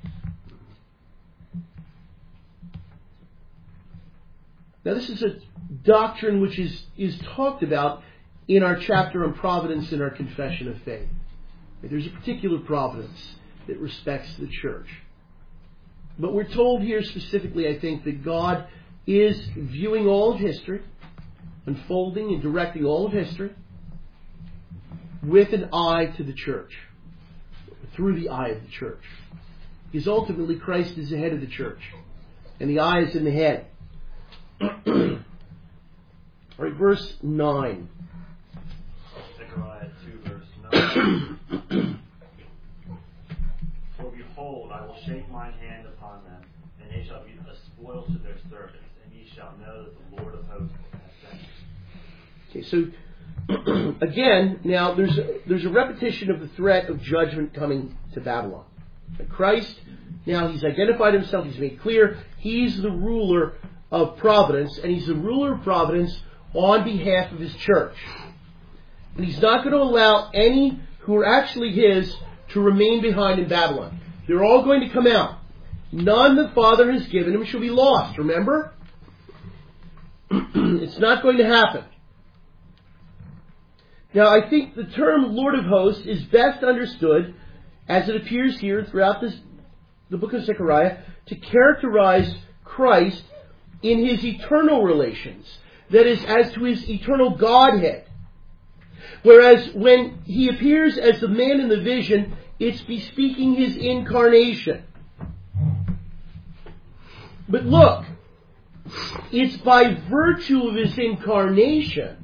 Now this is a doctrine which is talked about in our chapter on providence in our confession of faith. There's a particular providence that respects the church. But we're told here specifically, I think, that God is viewing all of history, unfolding and directing all of history, with an eye to the church, through the eye of the church. Because ultimately Christ is the head of the church, and the eye is in the head. All right, verse 9. Zechariah 2, verse 9. For behold, I will shake mine hand upon them, and they shall be a spoil to their servants, and ye shall know that the Lord of hosts hath sent me. Okay, so again, now there's a repetition of the threat of judgment coming to Babylon. And Christ, now He's identified Himself, He's made clear, He's the ruler of providence, and He's the ruler of providence on behalf of His church. And He's not going to allow any who are actually His to remain behind in Babylon. They're all going to come out. None the Father has given Him shall be lost, remember? It's not going to happen. Now, I think the term Lord of Hosts is best understood, as it appears here throughout the book of Zechariah, to characterize Christ in His eternal relations. That is, as to His eternal Godhead. Whereas when He appears as the man in the vision, it's bespeaking His incarnation. But look, it's by virtue of His incarnation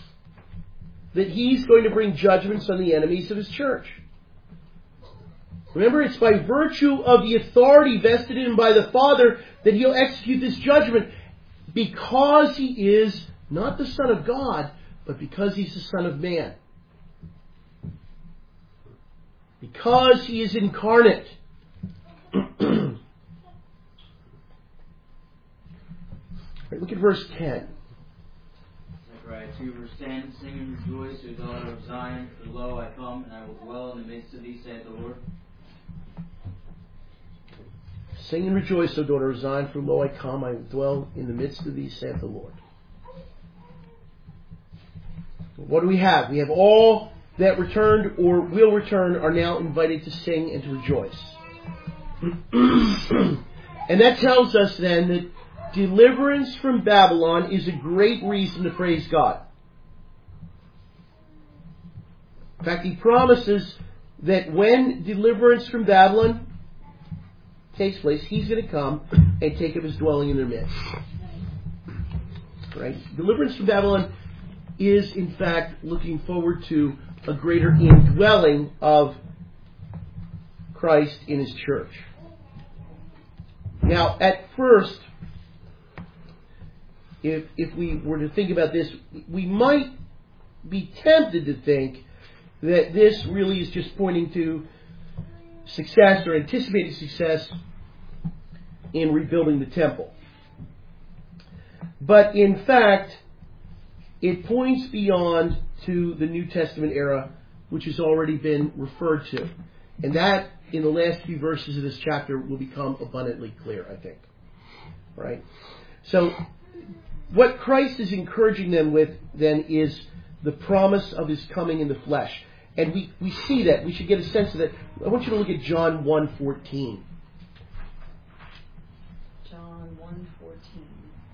that He's going to bring judgments on the enemies of His church. Remember, it's by virtue of the authority vested in him by the Father that he'll execute this judgment, because he is not the Son of God, but because he's the Son of Man. Because he is incarnate. Right, look at verse 10. Zechariah 2, verse 10. Sing and rejoice, O daughter of Zion, for lo, I come, and I will dwell in the midst of thee, saith the Lord. Sing and rejoice, O daughter of Zion, for lo, I come, I will dwell in the midst of thee, saith the Lord. What do we have? We have all that returned or will return are now invited to sing and to rejoice. And that tells us then that deliverance from Babylon is a great reason to praise God. In fact, he promises that when deliverance from Babylon takes place, he's going to come and take up his dwelling in their midst. Right? Deliverance from Babylon is, in fact, looking forward to a greater indwelling of Christ in his church. Now, at first, if we were to think about this, we might be tempted to think that this really is just pointing to success or anticipated success in rebuilding the temple. But in fact, it points beyond to the New Testament era, which has already been referred to. And that, in the last few verses of this chapter, will become abundantly clear, I think. Right? So, what Christ is encouraging them with, then, is the promise of his coming in the flesh. And we see that. We should get a sense of that. I want you to look at John 1:14. John 1:14.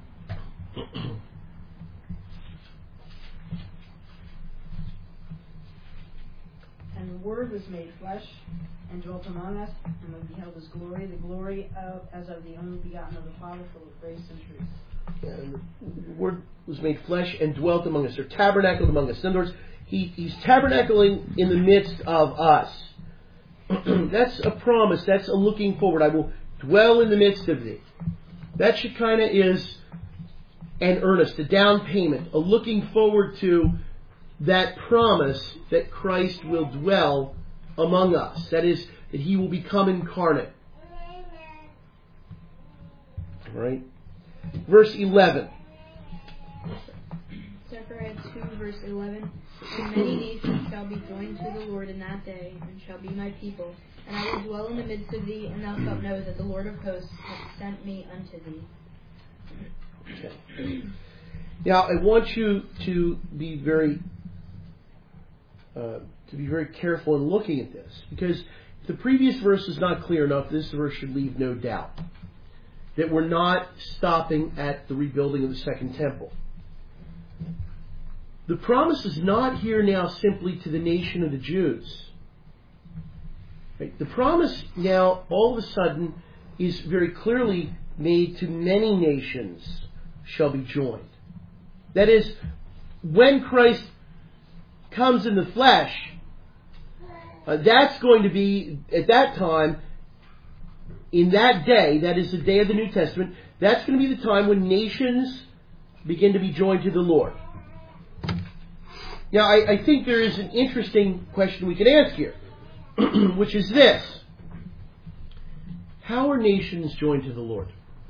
And the Word was made flesh and dwelt among us, and we beheld his glory, the glory as of the only begotten of the Father, full of grace and truth. And the Word was made flesh and dwelt among us, or tabernacled among us. In other words, he's tabernacling in the midst of us. That's a promise. That's a looking forward. I will dwell in the midst of thee. That should kind of is an earnest, a down payment, a looking forward to that promise that Christ will dwell among us. That is, that he will become incarnate. All right? Verse 11. Zechariah 2, verse 11. And many nations shall be joined to the Lord in that day, and shall be my people. And I will dwell in the midst of thee, and thou shalt know that the Lord of hosts hath sent me unto thee. Okay. Now, I want you to be very careful in looking at this, because if the previous verse is not clear enough, this verse should leave no doubt that we're not stopping at the rebuilding of the second temple. The promise is not here now simply to the nation of the Jews. Right? The promise now, all of a sudden, is very clearly made to many nations shall be joined. That is, when Christ comes in the flesh, that's going to be, at that time, in that day, that is the day of the New Testament, that's going to be the time when nations begin to be joined to the Lord. Now, I think there is an interesting question we can ask here, which is this. How are nations joined to the Lord?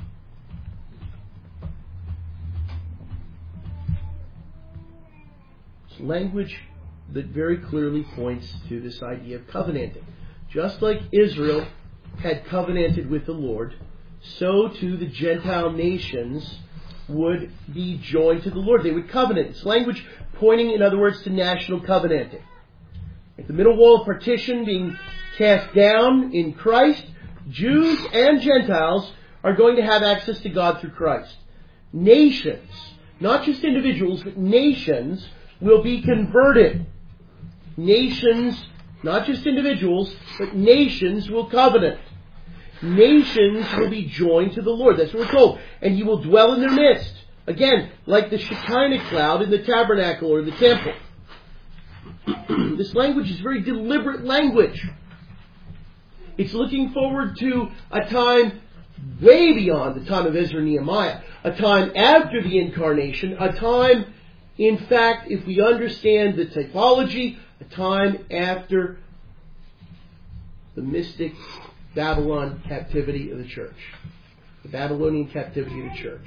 It's language that very clearly points to this idea of covenanting. Just like Israel had covenanted with the Lord, so too the Gentile nations would be joined to the Lord. They would covenant. It's language pointing, in other words, to national covenanting. At the middle wall of partition being cast down in Christ, Jews and Gentiles are going to have access to God through Christ. Nations, not just individuals, but nations will be converted. Nations, not just individuals, but nations will covenant. Nations will be joined to the Lord. That's what we're told. And he will dwell in their midst. Again, like the Shekinah cloud in the tabernacle or the temple. This language is very deliberate language. It's looking forward to a time way beyond the time of Ezra and Nehemiah, a time after the incarnation, a time, in fact, if we understand the typology, a time after the mystic Babylon captivity of the church, the Babylonian captivity of the church,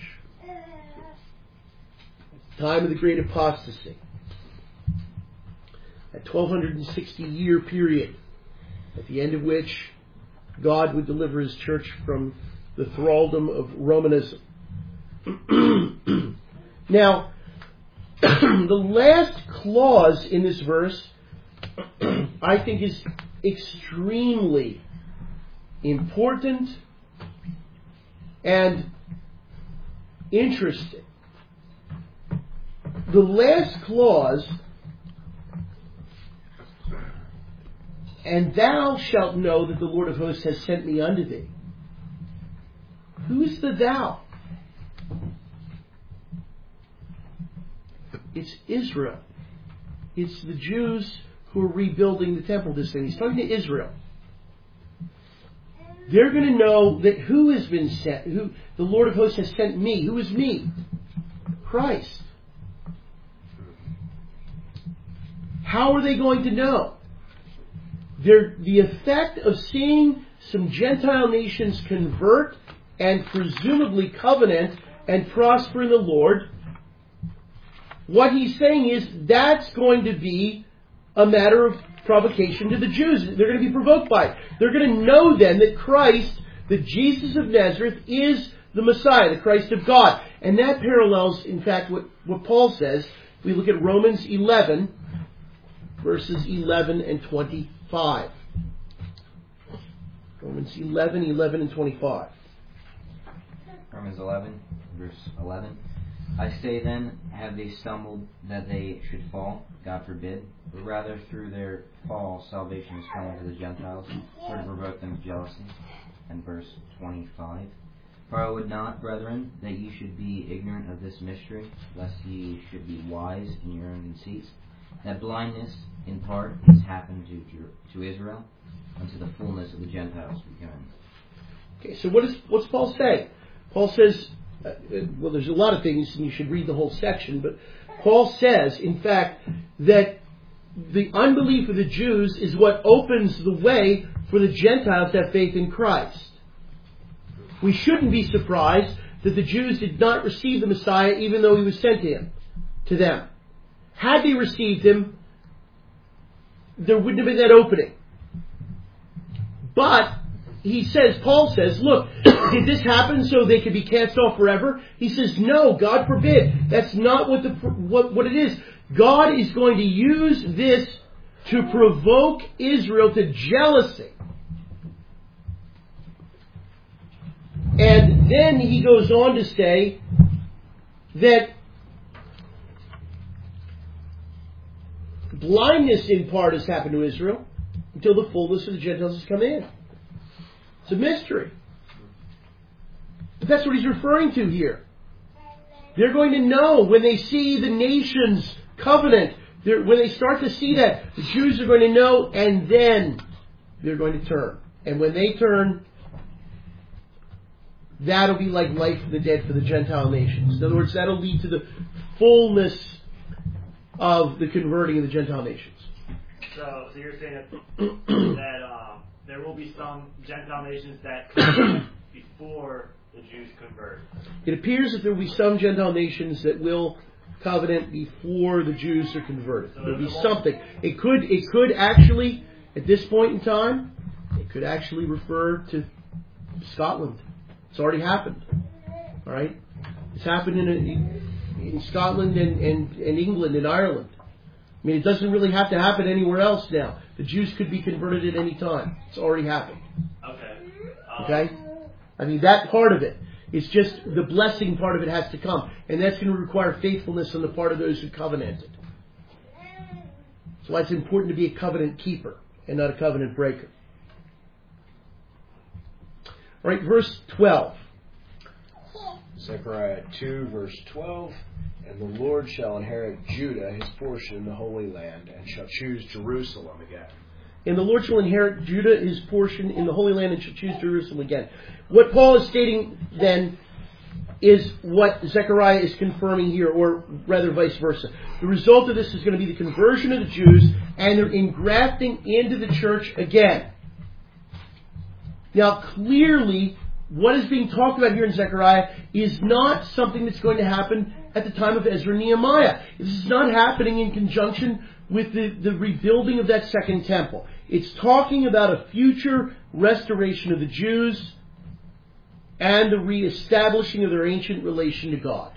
time of the great apostasy, that 1260-year period, at the end of which God would deliver His church from the thraldom of Romanism. Now, the last clause in this verse, I think, is extremely important and interesting. The last clause, "And thou shalt know that the Lord of hosts has sent me unto thee." Who's the thou? It's Israel. It's the Jews who are rebuilding the temple this thing. He's talking to Israel. They're going to know that who has been sent, who the Lord of hosts has sent me. Who is me? Christ. How are they going to know? The effect of seeing some Gentile nations convert and presumably covenant and prosper in the Lord, what he's saying is that's going to be a matter of provocation to the Jews. They're going to be provoked by it. They're going to know then that Christ, that Jesus of Nazareth, is the Messiah, the Christ of God. And that parallels, in fact, what Paul says. We look at Romans 11, verses 11 and 25. Romans 11 and 25. Romans 11, verse 11. I say then, have they stumbled that they should fall? God forbid. But rather through their fall, salvation is coming to the Gentiles, for to provoke them to jealousy. And verse 25. For I would not, brethren, that ye should be ignorant of this mystery, lest ye should be wise in your own conceits, that blindness in part has happened to Israel, unto the fullness of the Gentiles beginning. Okay, so what's Paul saying? Paul says, well, there's a lot of things, and you should read the whole section, but Paul says, in fact, that the unbelief of the Jews is what opens the way for the Gentiles to have faith in Christ. We shouldn't be surprised that the Jews did not receive the Messiah even though He was sent to them. Had they received Him, there wouldn't have been that opening. But Paul says, look, did this happen so they could be cast off forever? He says, no, God forbid. That's not what it is. God is going to use this to provoke Israel to jealousy. And then he goes on to say that blindness in part has happened to Israel until the fullness of the Gentiles has come in. It's a mystery. But that's what he's referring to here. They're going to know when they see the nations covenant. When they start to see that, the Jews are going to know, and then they're going to turn. And when they turn, that'll be like life from the dead for the Gentile nations. In other words, that'll lead to the fullness of the converting of the Gentile nations. So you're saying that there will be some Gentile nations that come before the Jews convert. It appears that there will be some Gentile nations that will covenant before the Jews are converted. So there'll be something. It could actually, at this point in time, it could actually refer to Scotland. It's already happened. All right? It's happened in Scotland and England and Ireland. I mean, it doesn't really have to happen anywhere else now. The Jews could be converted at any time. It's already happened. Okay? I mean, that part of it. It's just the blessing part of it has to come. And that's going to require faithfulness on the part of those who covenanted. That's why it's important to be a covenant keeper and not a covenant breaker. All right, verse 12. Zechariah 2, verse 12. And the Lord shall inherit Judah, his portion in the Holy Land, and shall choose Jerusalem again, And the Lord shall inherit Judah, his portion in the Holy Land, and shall choose Jerusalem again. What Paul is stating then is what Zechariah is confirming here, or rather vice versa. The result of this is going to be the conversion of the Jews and their engrafting into the church again. Now, clearly, what is being talked about here in Zechariah is not something that's going to happen at the time of Ezra and Nehemiah. This is not happening in conjunction with the rebuilding of that second temple. It's talking about a future restoration of the Jews and the reestablishing of their ancient relation to God.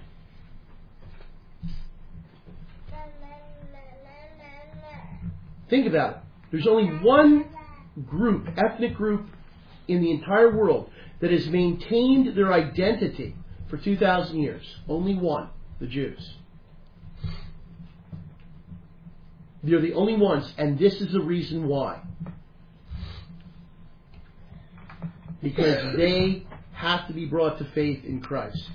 Think about it. There's only one group, ethnic group, in the entire world that has maintained their identity for 2,000 years. Only one, the Jews. They're the only ones, and this is the reason why. Because they have to be brought to faith in Christ.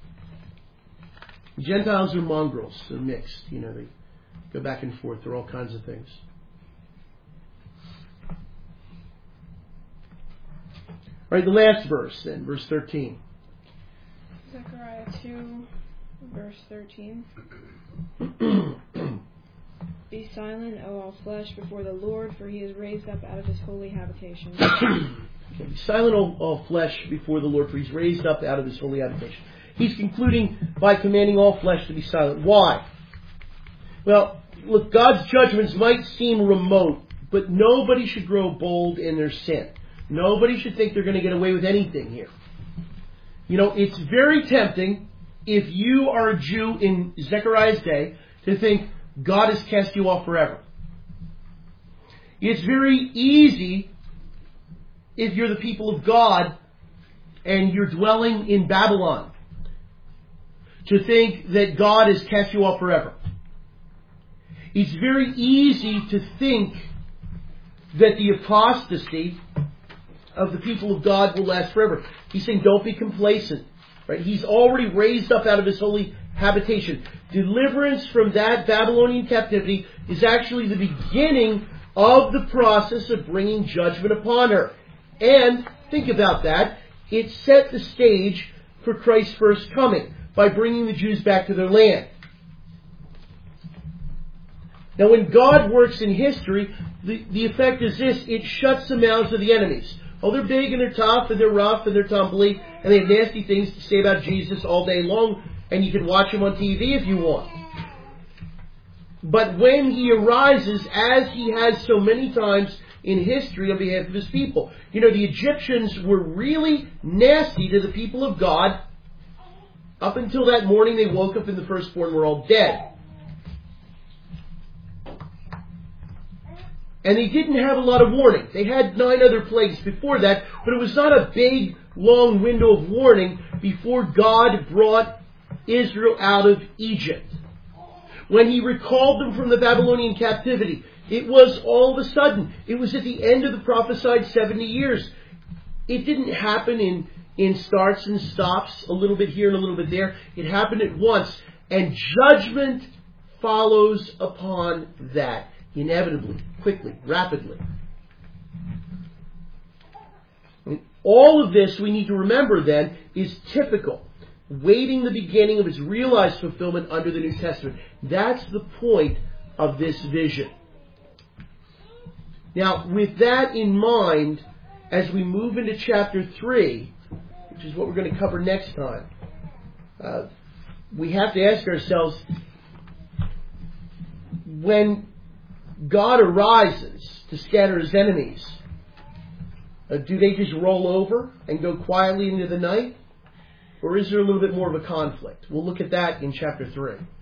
Gentiles are mongrels. They're mixed. They go back and forth. They're all kinds of things. All right, the last verse then, verse 13. Zechariah 2, verse 13. Be silent, O all flesh, before the Lord, for he is raised up out of his holy habitation. Be silent, O all flesh, before the Lord, for he's raised up out of his holy habitation. He's concluding by commanding all flesh to be silent. Why? Well, look, God's judgments might seem remote, but nobody should grow bold in their sin. Nobody should think they're going to get away with anything here. It's very tempting, if you are a Jew in Zechariah's day, to think God has cast you off forever. It's very easy, if you're the people of God and you're dwelling in Babylon, to think that God has cast you off forever. It's very easy to think that the apostasy of the people of God will last forever. He's saying don't be complacent. Right? He's already raised up out of his holy habitation. Deliverance from that Babylonian captivity is actually the beginning of the process of bringing judgment upon her. And, think about that, it set the stage for Christ's first coming by bringing the Jews back to their land. Now, when God works in history, the effect is this: it shuts the mouths of the enemies. Oh, they're big and they're tough and they're rough and they're tumbly and they have nasty things to say about Jesus all day long, and you can watch him on TV if you want. But when he arises, as he has so many times in history on behalf of his people, the Egyptians were really nasty to the people of God up until that morning they woke up and the firstborn were all dead. And they didn't have a lot of warning. They had 9 other plagues before that, but it was not a big, long window of warning before God brought Israel out of Egypt. When he recalled them from the Babylonian captivity, it was all of a sudden. It was at the end of the prophesied 70 years. It didn't happen in starts and stops, a little bit here and a little bit there. It happened at once. And judgment follows upon that. Inevitably, quickly, rapidly. And all of this, we need to remember then, is typical, waiting the beginning of its realized fulfillment under the New Testament. That's the point of this vision. Now, with that in mind, as we move into chapter 3, which is what we're going to cover next time, we have to ask ourselves, when God arises to scatter his enemies, do they just roll over and go quietly into the night? Or is there a little bit more of a conflict? We'll look at that in chapter 3.